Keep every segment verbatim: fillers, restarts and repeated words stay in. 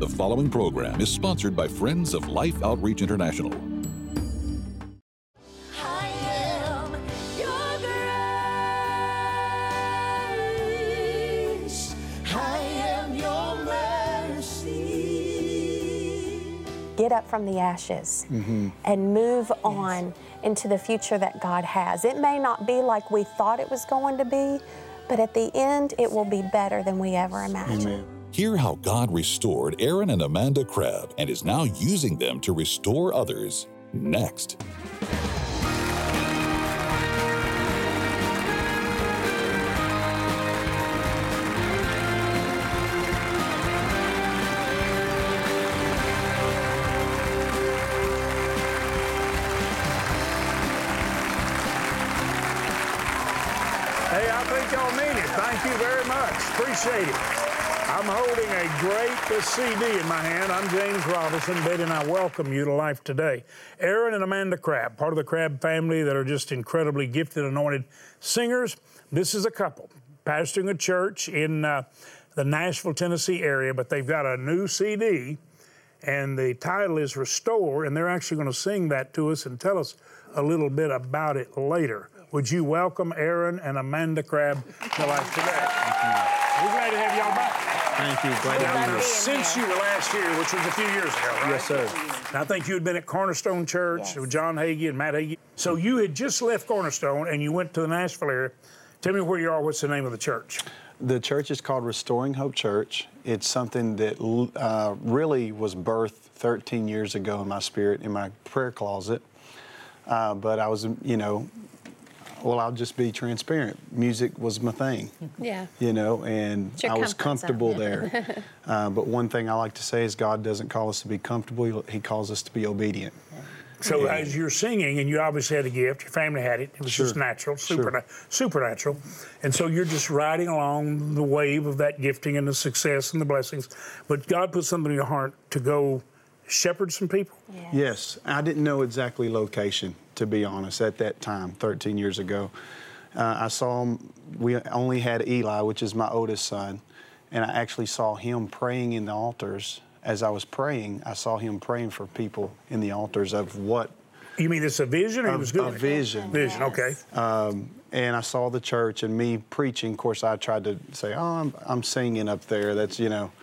The following program is sponsored by Friends of Life Outreach International. I am your grace. I am your mercy. Get up from the ashes mm-hmm. and move yes. on into the future that God has. It may not be like we thought it was going to be, but at the end, it will be better than we ever imagined. Amen. Hear how God restored Aaron and Amanda Crabb and is now using them to restore others. Next. Hey, I think y'all mean it. Thank you very much. Appreciate it. I'm holding a great C D in my hand. I'm James Robinson. Betty and I welcome you to Life Today. Aaron and Amanda Crabb, part of the Crabb family that are just incredibly gifted, anointed singers. This is a couple pastoring a church in uh, the Nashville, Tennessee area, but they've got a new C D, and the title is Restore, and they're actually going to sing that to us and tell us a little bit about it later. Would you welcome Aaron and Amanda Crabb to Life Today? We're glad to have y'all back. Thank you. Glad to be here. Since you were last year, which was a few years ago, right? Yes, sir. And I think you had been at Cornerstone Church yes. with John Hagee and Matt Hagee. So you had just left Cornerstone and you went to the Nashville area. Tell me where you are. What's the name of the church? The church is called Restoring Hope Church. It's something that uh, really was birthed thirteen years ago in my spirit, in my prayer closet. Uh, but I was, you know, well, I'll just be transparent. Music was my thing. Yeah. You know, and I was comfortable there. uh, but one thing I like to say is God doesn't call us to be comfortable. He calls us to be obedient. So yeah. as you're singing, and you obviously had a gift, your family had it. It was sure. just natural, super, sure. supernatural. And so you're just riding along the wave of that gifting and the success and the blessings. But God put something in your heart to go shepherd some people? Yes. yes. I didn't know exactly location, to be honest, at that time, thirteen years ago. Uh, I saw him, we only had Eli, which is my oldest son, and I actually saw him praying in the altars. As I was praying, I saw him praying for people in the altars of what? You mean it's a vision, or a, he was doing a vision. Vision, yes. okay. Um, and I saw the church and me preaching. Of course, I tried to say, oh, I'm, I'm singing up there. That's, you know.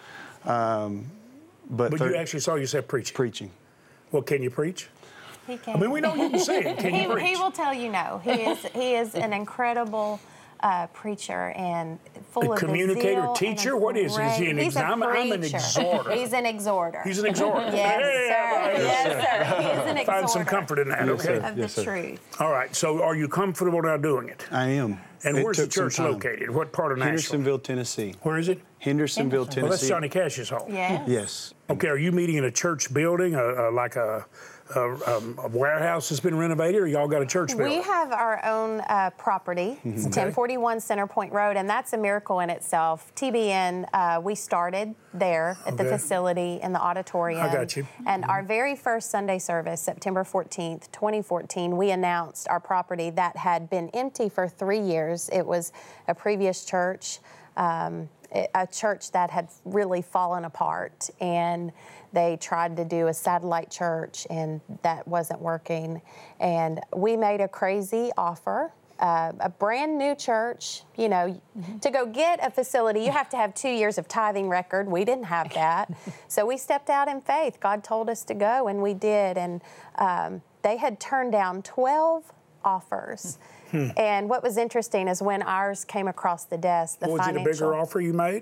Um, But, but thir- you actually saw yourself preaching? Preaching. Well, can you preach? He can. I mean, we know you can sing. Can he, you preach? He will tell you no. He is he is an incredible uh, preacher and full a of communicator, zeal teacher. And What is he? Is he an He's ex- a I'm, I'm an exhorter. He's an exhorter. He's an exhorter. Yes, hey, sir. Yes, sir. He is an exhorter. Find some comfort in that, yes, okay? Sir. Of yes, the sir. truth. All right. So, are you comfortable now doing it? I am. And it where's the took some church time. located? What part of Nashville? Hendersonville, Tennessee. Where is it? Hendersonville, Tennessee. Well, that's Johnny Cash's home. Yes. Yes. Okay. Are you meeting in a church building, a, a, like a, a, um, a warehouse that's been renovated, or y'all got a church building? We have our own uh, property. It's Okay. ten forty-one Center Point Road, and that's a miracle in itself. T B N, uh, we started there at Okay. the facility in the auditorium. I got you. And our very first Sunday service, September fourteenth, twenty fourteen, we announced our property that had been empty for three years. It was a previous church, um, a church that had really fallen apart, and they tried to do a satellite church, and that wasn't working. And we made a crazy offer, uh, a brand new church. You know, mm-hmm. to go get a facility, you have to have two years of tithing record. We didn't have that. So we stepped out in faith. God told us to go, and we did. And um, they had turned down twelve offers. Hmm. And what was interesting is when ours came across the desk, the was financial... it a bigger offer you made?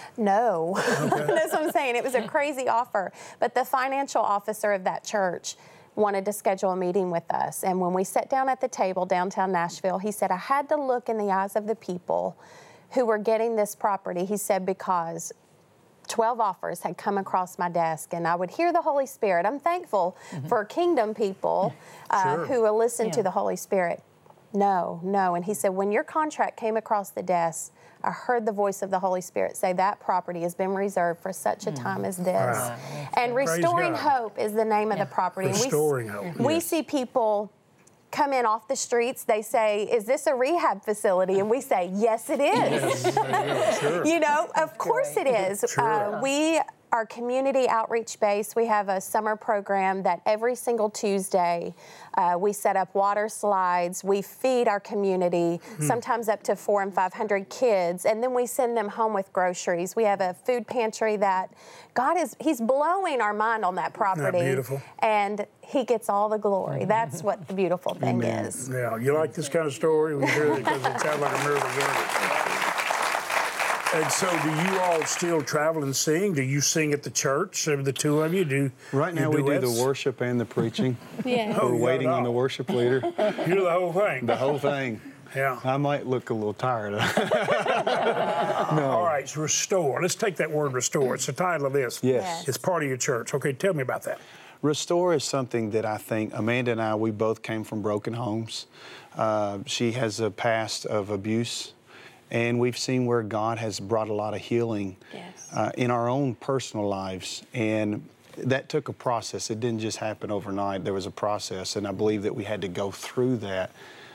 No. Okay. That's what I'm saying. It was a crazy offer. But the financial officer of that church wanted to schedule a meeting with us. And when we sat down at the table downtown Nashville, he said, I had to look in the eyes of the people who were getting this property. He said, because twelve offers had come across my desk, and I would hear the Holy Spirit. I'm thankful mm-hmm. for kingdom people uh, sure. who will listen yeah. to the Holy Spirit. No, no. And he said, when your contract came across the desk, I heard the voice of the Holy Spirit say that property has been reserved for such a time as this. Wow. And Restoring God. Hope is the name Yeah. of the property. Restoring and we, Hope. We Yes. see people come in off the streets. They say, is this a rehab facility? And we say, yes, it is. Yes. Sure. You know, of course it is. Sure. Uh, we our community outreach base, we have a summer program that every single Tuesday uh, we set up water slides, we feed our community, mm. sometimes up to four and five hundred kids, and then we send them home with groceries. We have a food pantry that God is, He's blowing our mind on that property. Isn't that beautiful? And He gets all the glory. That's what the beautiful thing Amen. is. Yeah, you like this kind of story? We hear it because it sounds like a nervous service. And so, do you all still travel and sing? Do you sing at the church? The two of you do. Right now, we do the worship and the preaching. Yeah. We're Oh, waiting yeah, on the no. worship leader. You're the whole thing. The whole thing. Yeah. I might look a little tired. No. All right, so restore. Let's take that word restore. It's the title of this. Yes. Yes. It's part of your church. Okay, tell me about that. Restore is something that I think Amanda and I, we both came from broken homes. Uh, she has a past of abuse, and we've seen where God has brought a lot of healing Yes. uh, in our own personal lives. And that took a process. It didn't just happen overnight. There was a process, and I believe that we had to go through that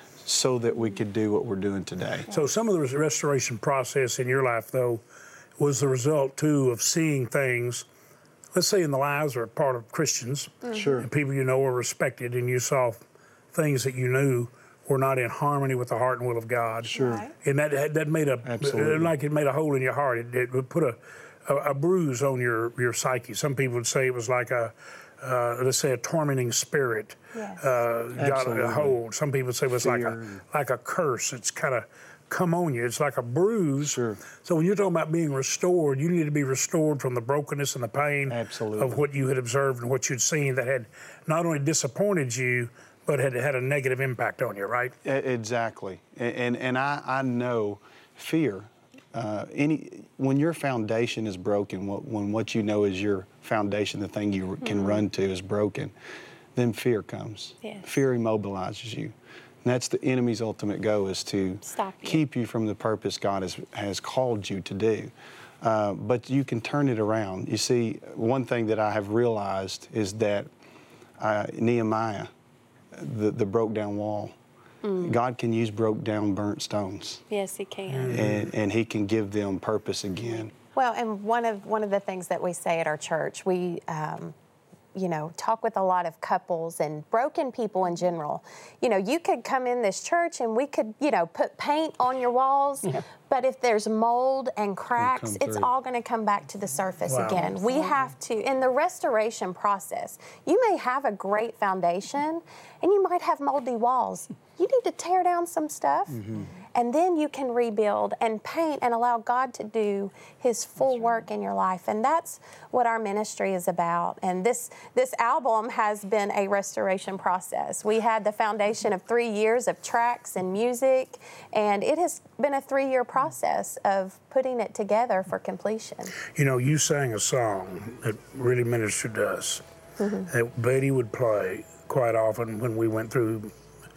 so that we could do what we're doing today. So some of the restoration process in your life, though, was the result, too, of seeing things, let's say in the lives or part of Christians, Sure. and people you know are respected, and you saw things that you knew were not in harmony with the heart and will of God. Sure. Right. And that that made a, Absolutely. like it made a hole in your heart. It, it would put a, a, a bruise on your, your psyche. Some people would say it was like a, uh, let's say a tormenting spirit Yes. uh, got a Absolutely. hold. Some people say it was like a, Fear. like a curse. It's kind of come on you. It's like a bruise. Sure. So when you're talking about being restored, you need to be restored from the brokenness and the pain Absolutely. of what you had observed and what you'd seen that had not only disappointed you, but had had a negative impact on you, right? E- Exactly, and and, and I, I know fear. Uh, any when your foundation is broken, what, when what you know is your foundation, the thing you can Mm-hmm. run to is broken, then fear comes. Yes. Fear immobilizes you, and that's the enemy's ultimate goal, is to Stop you. keep you from the purpose God has has called you to do. Uh, but you can turn it around. You see, one thing that I have realized is that uh, Nehemiah, the, the broke down wall. Mm. God can use broke down, burnt stones, Yes, He can. and, and He can give them purpose again. Well, and one of one of the things that we say at our church, we, um, you know, talk with a lot of couples and broken people in general. You know, you could come in this church and we could, you know, put paint on your walls, but if there's mold and cracks, come it's through. all going to come back to the surface Wow. again. We have to, in the restoration process, you may have a great foundation and you might have moldy walls. You need to tear down some stuff. And then you can rebuild and paint and allow God to do His full work in your life. And that's what our ministry is about. And this this album has been a restoration process. We had the foundation of three years of tracks and music, and it has been a three-year process of putting it together for completion. You know, you sang a song that really ministered to us that Betty would play quite often when we went through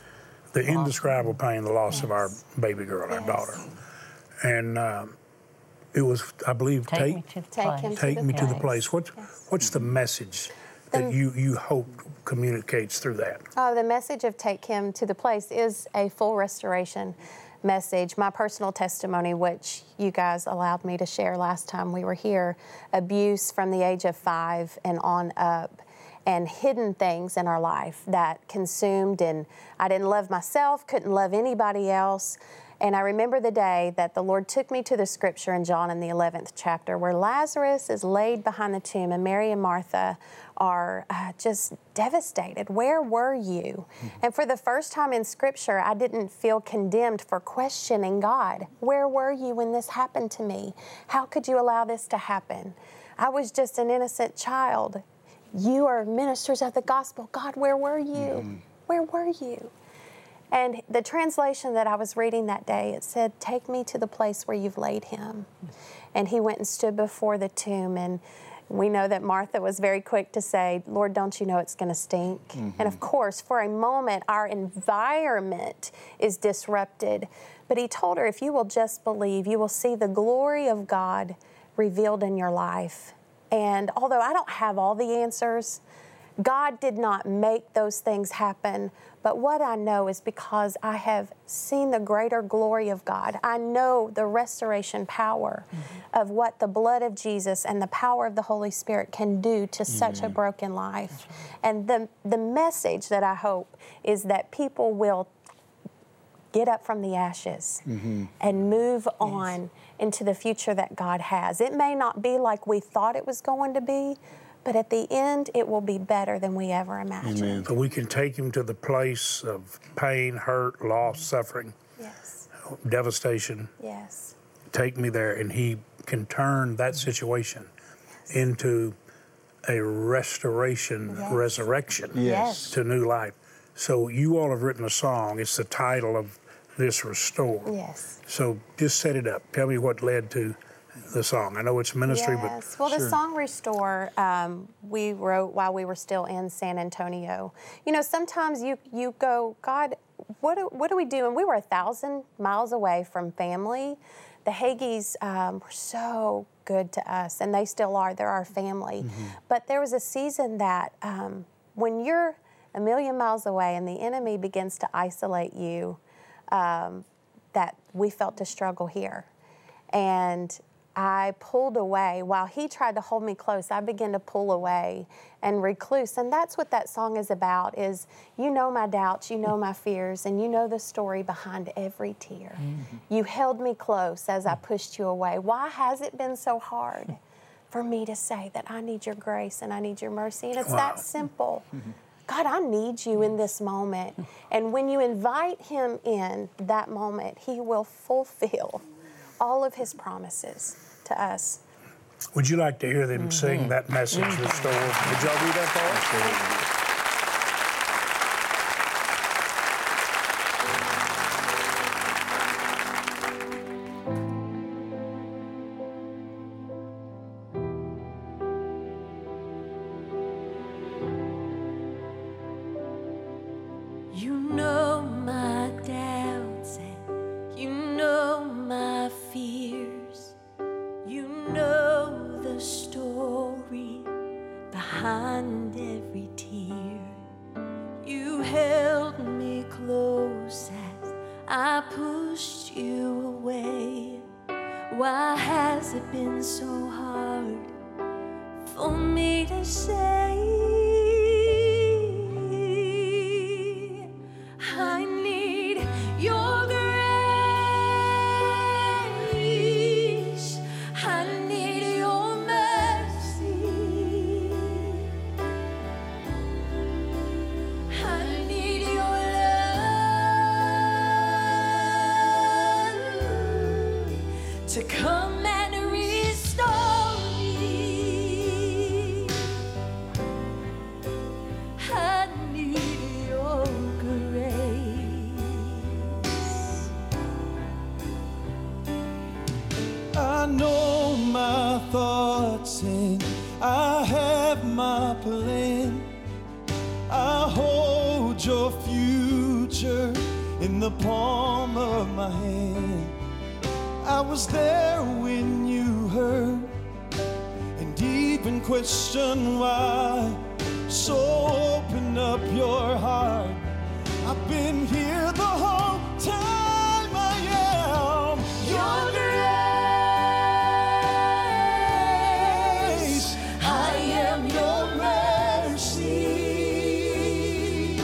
the indescribable pain, the loss of our baby girl, our Yes. daughter. And um, it was, I believe, Take, take, me to the Take place. him to take the me to the place. place. What's, what's the message that The- you, you hope communicates through that? Oh, the message of Take Him to the Place is a full restoration message. My personal testimony, which you guys allowed me to share last time we were here, abuse from the age of five and on up, and hidden things in our life that consumed, and I didn't love myself, couldn't love anybody else. And I remember the day that the Lord took me to the scripture in John in the eleventh chapter where Lazarus is laid behind the tomb and Mary and Martha are uh, just devastated. Where were you? And for the first time in scripture, I didn't feel condemned for questioning God. Where were you when this happened to me? How could you allow this to happen? I was just an innocent child. You are ministers of the gospel. God, where were you? Where were you? And the translation that I was reading that day, it said, take me to the place where you've laid him. And he went and stood before the tomb. And we know that Martha was very quick to say, Lord, don't you know it's going to stink? And of course, for a moment, our environment is disrupted. But he told her, if you will just believe, you will see the glory of God revealed in your life. And although I don't have all the answers, God did not make those things happen, but what I know is because I have seen the greater glory of God. I know the restoration power mm-hmm. of what the blood of Jesus and the power of the Holy Spirit can do to mm-hmm. such a broken life. Right. And the, the message that I hope is that people will get up from the ashes mm-hmm. and move yes. on into the future that God has. It may not be like we thought it was going to be, but at the end, it will be better than we ever imagined. Amen. So we can take him to the place of pain, hurt, loss, suffering, yes. devastation. Yes. Take me there, and he can turn that situation yes. into a restoration, yes. resurrection yes. to new life. So you all have written a song. It's the title of this Restore. Yes. So just set it up. Tell me what led to the song. I know it's ministry, yes. but well, sure. the song Restore um, we wrote while we were still in San Antonio. You know, sometimes you you go, God, what do, what do we do? And we were a thousand miles away from family. The Hagees um, were so good to us, and they still are. They're our family. Mm-hmm. But there was a season that um, when you're a million miles away and the enemy begins to isolate you, um, that we felt the struggle here. And I pulled away. While he tried to hold me close, I began to pull away and recluse. And that's what that song is about, is you know my doubts, you know my fears, and you know the story behind every tear. Mm-hmm. You held me close as I pushed you away. Why has it been so hard for me to say that I need your grace and I need your mercy? And it's wow. that simple. Mm-hmm. God, I need you in this moment. And when you invite him in that moment, he will fulfill all of his promises to us. Would you like to hear them mm-hmm. sing that message, mm-hmm. Restore? Would y'all do that for us? You know my doubts and you know my fears. You know the story behind every tear. You held me close as I pushed you away. Why has it been so hard for me to say? I need your grace. I need your mercy. I need your love to come and restore me. I need your I know my thoughts and I have my plan. I hold your future in the palm of my hand. I was there when you heard and even questioned why. So open up your heart. I've been here the whole time. I am your grace. I am your mercy.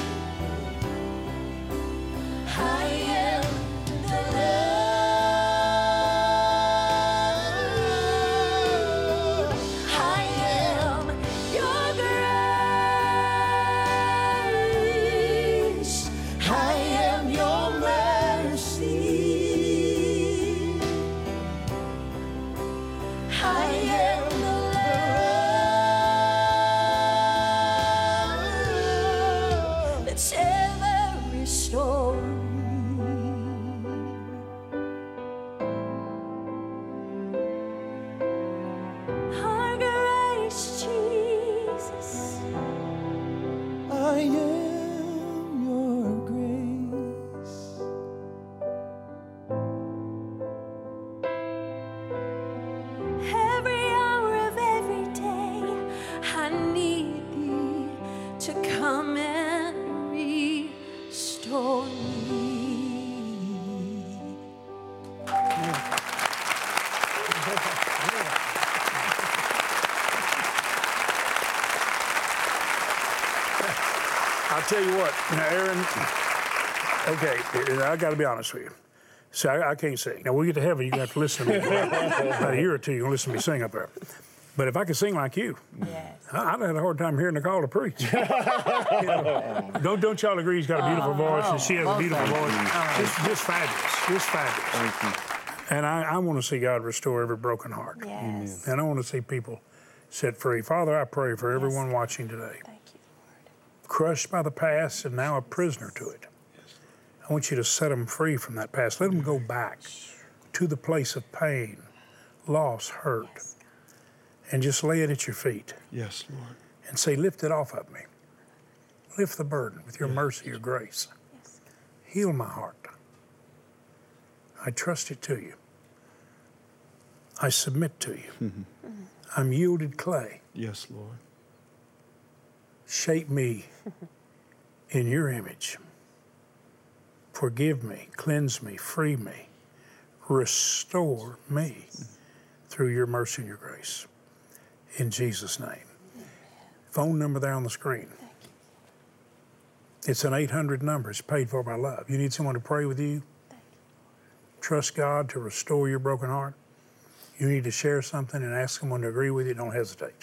I am the love. I am your grace. I am your mercy. I'll tell you what, Aaron, okay, I got to be honest with you. See, I, I can't sing. Now, when we get to heaven, you're going to have to listen to me. About a year or two, you're going to listen to me sing up there. But if I could sing like you, Yes. I, I'd have a hard time hearing the call to preach. You know, don't don't y'all agree he's got a beautiful voice and she has a beautiful voice? Just, just fabulous, just fabulous. Thank you. And I, I want to see God restore every broken heart. Yes. And I want to see people set free. Father, I pray for everyone watching today, Thank you. crushed by the past and now a prisoner to it. I want you to set them free from that past. Let them go back to the place of pain, loss, hurt, Yes. and just lay it at your feet Yes, Lord. and say, lift it off of me. Lift the burden with your mercy, your grace. Yes. Heal my heart. I trust it to you. I submit to you. I'm yielded clay. Yes, Lord. Shape me in your image. Forgive me, cleanse me, free me, restore me through your mercy and your grace. In Jesus' name. Phone number there on the screen. It's an eight hundred number. It's paid for by love. You need someone to pray with you? Trust God to restore your broken heart? You need to share something and ask someone to agree with you? Don't hesitate.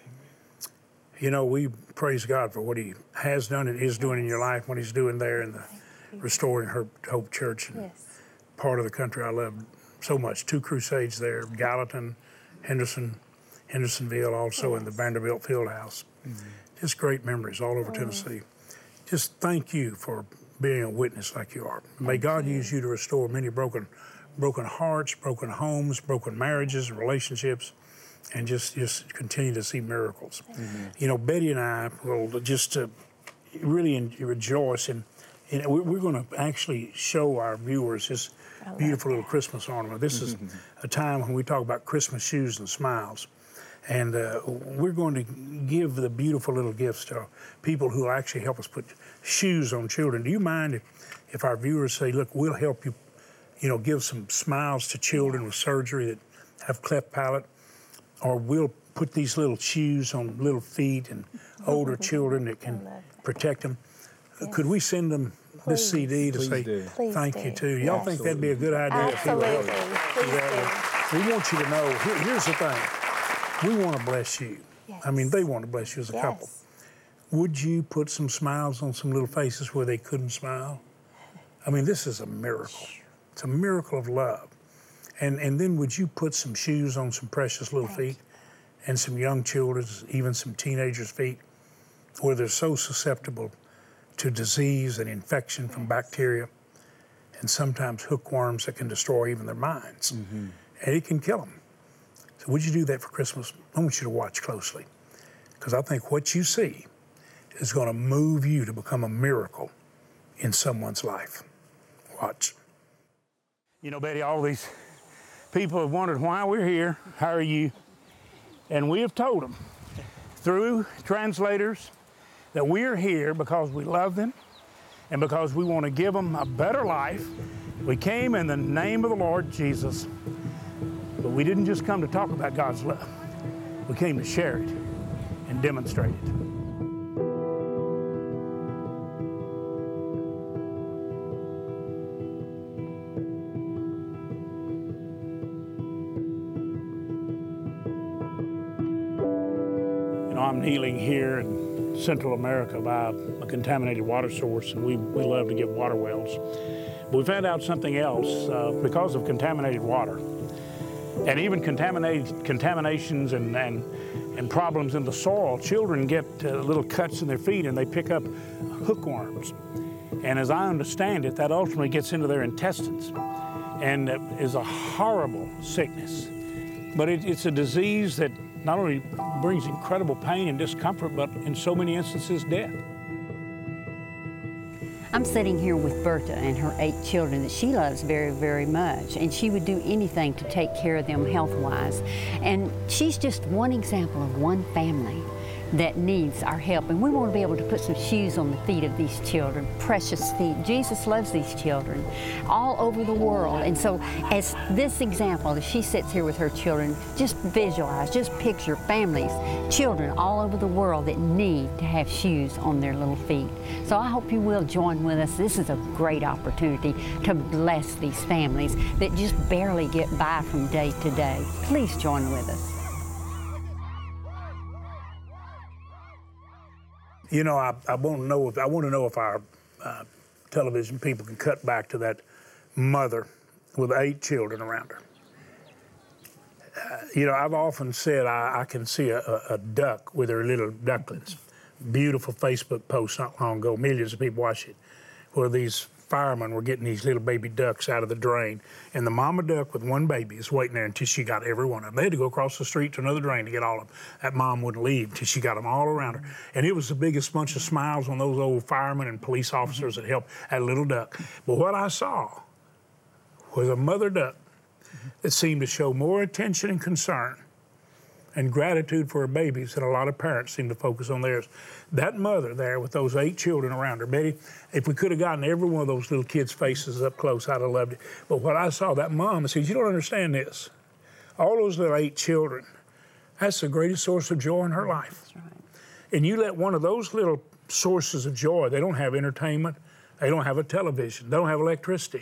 You know, we praise God for what He has done and is doing in your life, what He's doing there in the Restoring Hope Church, and Yes. part of the country I love so much. Two crusades there, Gallatin, Henderson, Hendersonville, also in the Vanderbilt Fieldhouse. Just great memories all over Tennessee. Just thank you for being a witness like you are. May God use you to restore many broken, broken hearts, broken homes, broken marriages and relationships, and just, just continue to see miracles. You know, Betty and I will just uh, really en- rejoice in. You know, we're going to actually show our viewers this beautiful little Christmas ornament. This is a time when we talk about Christmas shoes and smiles. And uh, we're going to give the beautiful little gifts to people who will actually help us put shoes on children. Do you mind if, if our viewers say, look, we'll help you, you know, give some smiles to children with surgery that have cleft palate, or we'll put these little shoes on little feet and older children that can protect them. Yes. Could we send them this Please. C D to Please say do. Please thank do. you too? Y'all Yes. think that'd be a good idea? if people Absolutely. help us? Please Yeah. We want you to know, here- here's the thing. We want to bless you. I mean, they want to bless you as a Yes. couple. Would you put some smiles on some little faces where they couldn't smile? I mean, this is a miracle. It's a miracle of love. And and then would you put some shoes on some precious little feet, and some young children's, even some teenagers' feet, where they're so susceptible to disease and infection from bacteria, and sometimes hookworms that can destroy even their minds, and it can kill them. So would you do that for Christmas? I want you to watch closely, because I think what you see is going to move you to become a miracle in someone's life. Watch. You know, Betty, all these people have wondered why we're here. How are you? And we have told them through translators that we are here because we love them and because we want to give them a better life. We came in the name of the Lord Jesus, but we didn't just come to talk about God's love. We came to share it and demonstrate it. You know, I'm kneeling here in Central America by a contaminated water source, and we, we love to give water wells. But we found out something else uh, because of contaminated water. And even contaminated contaminations and, and, and problems in the soil, children get uh, little cuts in their feet and they pick up hookworms. And as I understand it, that ultimately gets into their intestines and uh, is a horrible sickness. But it, it's a disease that not only brings incredible pain and discomfort, but in so many instances, death. I'm sitting here with Berta and her eight children that she loves very, very much, and she would do anything to take care of them health-wise. And she's just one example of one family that needs our help, and we want to be able to put some shoes on the feet of these children, precious feet. Jesus loves these children all over the world, and so as this example, as she sits here with her children, just visualize, just picture families, children all over the world that need to have shoes on their little feet. So I hope you will join with us. This is a great opportunity to bless these families that just barely get by from day to day. Please join with us. You know, I, I want to know if I want to know if our uh, television people can cut back to that mother with eight children around her. Uh, you know, I've often said I, I can see a, a, a duck with her little ducklings. Beautiful Facebook post not long ago. Millions of people watched it, where these firemen were getting these little baby ducks out of the drain, and the mama duck with one baby is waiting there until she got every one of them. They had to go across the street to another drain to get all of them. That mom wouldn't leave until she got them all around her. And it was the biggest bunch of smiles on those old firemen and police officers that helped that little duck. But what I saw was a mother duck that seemed to show more attention and concern and gratitude for her babies than a lot of parents seem to focus on theirs. That mother there with those eight children around her, Betty, if we could have gotten every one of those little kids' faces up close, I'd have loved it. But what I saw, that mom, I said, you don't understand this. All those little eight children, that's the greatest source of joy in her life. That's right. And you let one of those little sources of joy, they don't have entertainment, they don't have a television, they don't have electricity,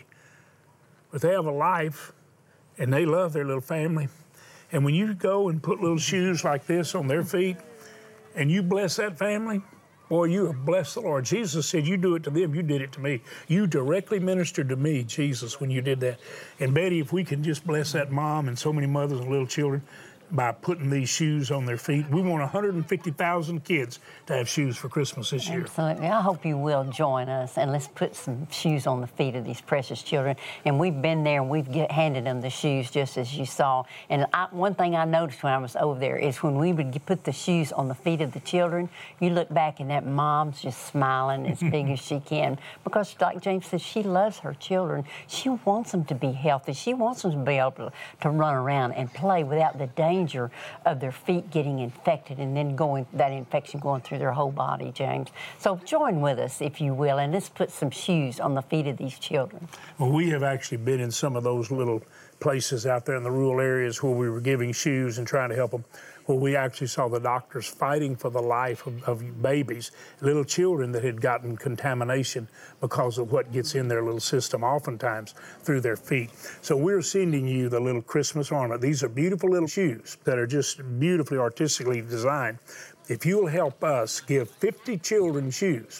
but they have a life, and they love their little family. And when you go and put little shoes like this on their feet, and you bless that family, boy, you have blessed the Lord. Jesus said, you do it to them, you did it to me. You directly ministered to me, Jesus, when you did that. And Betty, if we can just bless that mom and so many mothers and little children by putting these shoes on their feet. We want one hundred fifty thousand kids to have shoes for Christmas this year. Absolutely. I hope you will join us, and let's put some shoes on the feet of these precious children. And we've been there, and we've get, handed them the shoes just as you saw. And I, one thing I noticed when I was over there is when we would get, put the shoes on the feet of the children, you look back and that mom's just smiling as big as she can, because like James says, she loves her children. She wants them to be healthy. She wants them to be able to, to run around and play without the danger of their feet getting infected and then going that infection going through their whole body, James. So join with us, if you will, and let's put some shoes on the feet of these children. Well, we have actually been in some of those little places out there in the rural areas where we were giving shoes and trying to help them, where we actually saw the doctors fighting for the life of, of babies, little children that had gotten contamination because of what gets in their little system, oftentimes through their feet. So we're sending you the little Christmas ornament. These are beautiful little shoes that are just beautifully artistically designed. If you'll help us give fifty children shoes,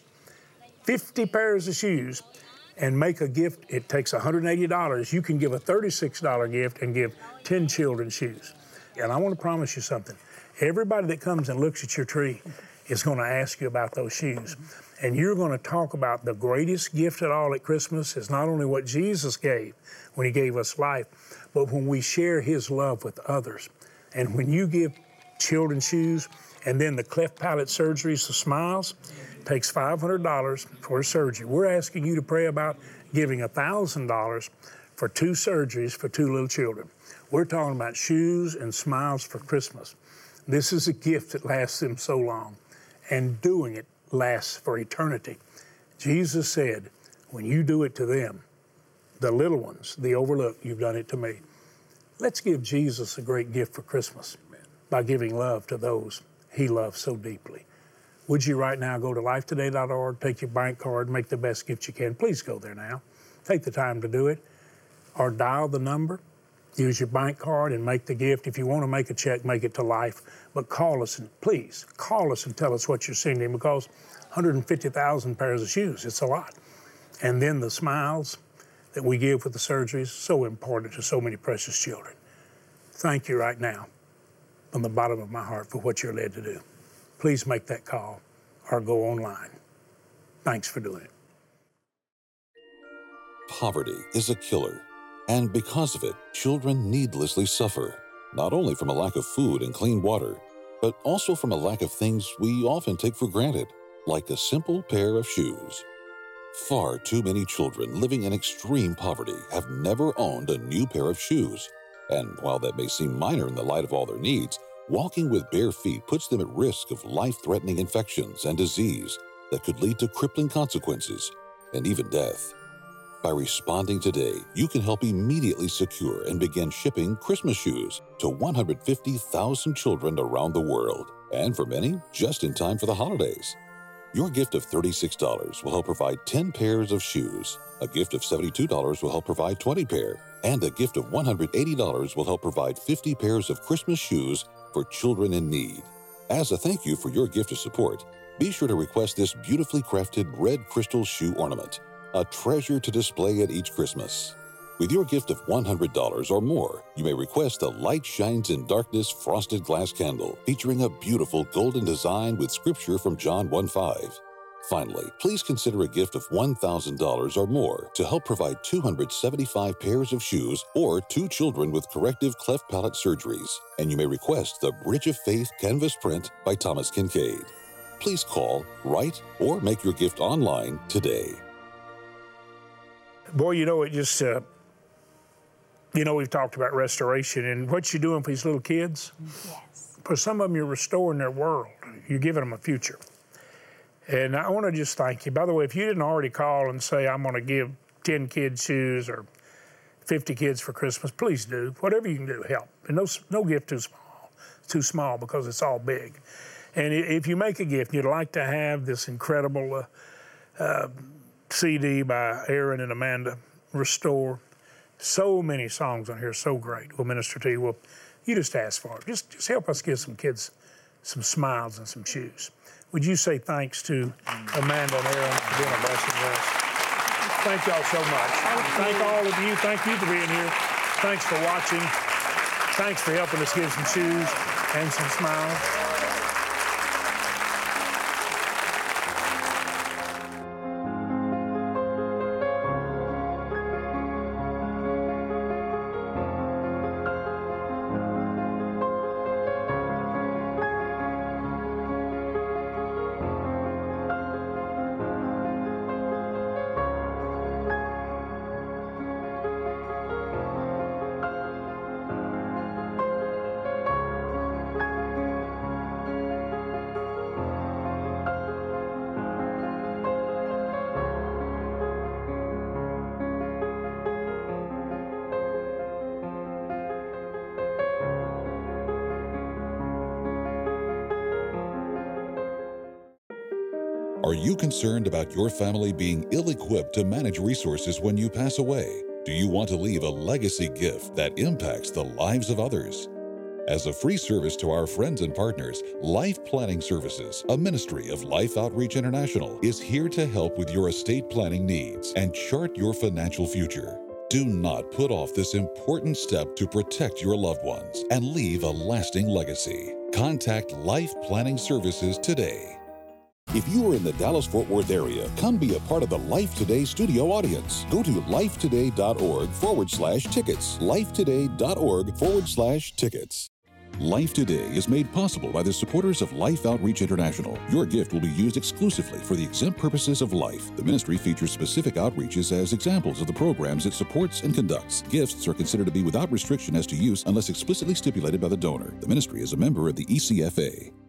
fifty pairs of shoes, and make a gift, it takes one hundred eighty dollars. You can give a thirty-six dollar gift and give ten children shoes. And I want to promise you something. Everybody that comes and looks at your tree is going to ask you about those shoes. And you're going to talk about the greatest gift at all at Christmas is not only what Jesus gave when he gave us life, but when we share his love with others. And when you give children shoes, and then the cleft palate surgeries, the smiles, takes five hundred dollars for a surgery. We're asking you to pray about giving one thousand dollars for two surgeries for two little children. We're talking about shoes and smiles for Christmas. This is a gift that lasts them so long, and doing it lasts for eternity. Jesus said, when you do it to them, the little ones, the overlooked, you've done it to me. Let's give Jesus a great gift for Christmas by giving love to those he loves so deeply. Would you right now go to life today dot org, take your bank card, make the best gift you can. Please go there now. Take the time to do it. Or dial the number, use your bank card and make the gift. If you want to make a check, make it to Life. But call us, and please call us and tell us what you're sending, because one hundred fifty thousand pairs of shoes, it's a lot. And then the smiles that we give with the surgeries, so important to so many precious children. Thank you right now from the bottom of my heart for what you're led to do. Please make that call or go online. Thanks for doing it. Poverty is a killer, and because of it, children needlessly suffer, not only from a lack of food and clean water, but also from a lack of things we often take for granted, like a simple pair of shoes. Far too many children living in extreme poverty have never owned a new pair of shoes. And while that may seem minor in the light of all their needs, walking with bare feet puts them at risk of life-threatening infections and disease that could lead to crippling consequences and even death. By responding today, you can help immediately secure and begin shipping Christmas shoes to one hundred fifty thousand children around the world, and for many, just in time for the holidays. Your gift of thirty-six dollars will help provide ten pairs of shoes. A gift of seventy-two dollars will help provide twenty pairs. And a gift of one hundred eighty dollars will help provide fifty pairs of Christmas shoes for children in need. As a thank you for your gift of support, be sure to request this beautifully crafted red crystal shoe ornament, a treasure to display at each Christmas. With your gift of one hundred dollars or more, you may request a Light Shines in Darkness frosted glass candle featuring a beautiful golden design with scripture from John one five. Finally, please consider a gift of one thousand dollars or more to help provide two hundred seventy-five pairs of shoes or two children with corrective cleft palate surgeries, and you may request the Bridge of Faith canvas print by Thomas Kincaid. Please call, write, or make your gift online today. Boy, you know, it just, uh, you know, we've talked about restoration and what you're doing for these little kids. Yes. For some of them, you're restoring their world. You're giving them a future. And I want to just thank you. By the way, if you didn't already call and say, I'm going to give ten kids shoes or fifty kids for Christmas, please do. Whatever you can do, help. And no, no gift too small, too small because it's all big. And if you make a gift, you'd like to have this incredible uh, uh, C D by Aaron and Amanda, Restore. So many songs on here, so great. We'll minister to you. Well, you just ask for it. Just, just help us give some kids some smiles and some shoes. Would you say thanks to Amanda and Aaron for being a blessing to us? Thank y'all so much. Thank all of you. Thank you for being here. Thanks for watching. Thanks for helping us give some shoes and some smiles. Are you concerned about your family being ill-equipped to manage resources when you pass away? Do you want to leave a legacy gift that impacts the lives of others? As a free service to our friends and partners, Life Planning Services, a ministry of Life Outreach International, is here to help with your estate planning needs and chart your financial future. Do not put off this important step to protect your loved ones and leave a lasting legacy. Contact Life Planning Services today. If you are in the Dallas-Fort Worth area, come be a part of the Life Today studio audience. Go to lifetoday.org forward slash tickets. lifetoday.org forward slash tickets. Life Today is made possible by the supporters of Life Outreach International. Your gift will be used exclusively for the exempt purposes of life. The ministry features specific outreaches as examples of the programs it supports and conducts. Gifts are considered to be without restriction as to use unless explicitly stipulated by the donor. The ministry is a member of the E C F A.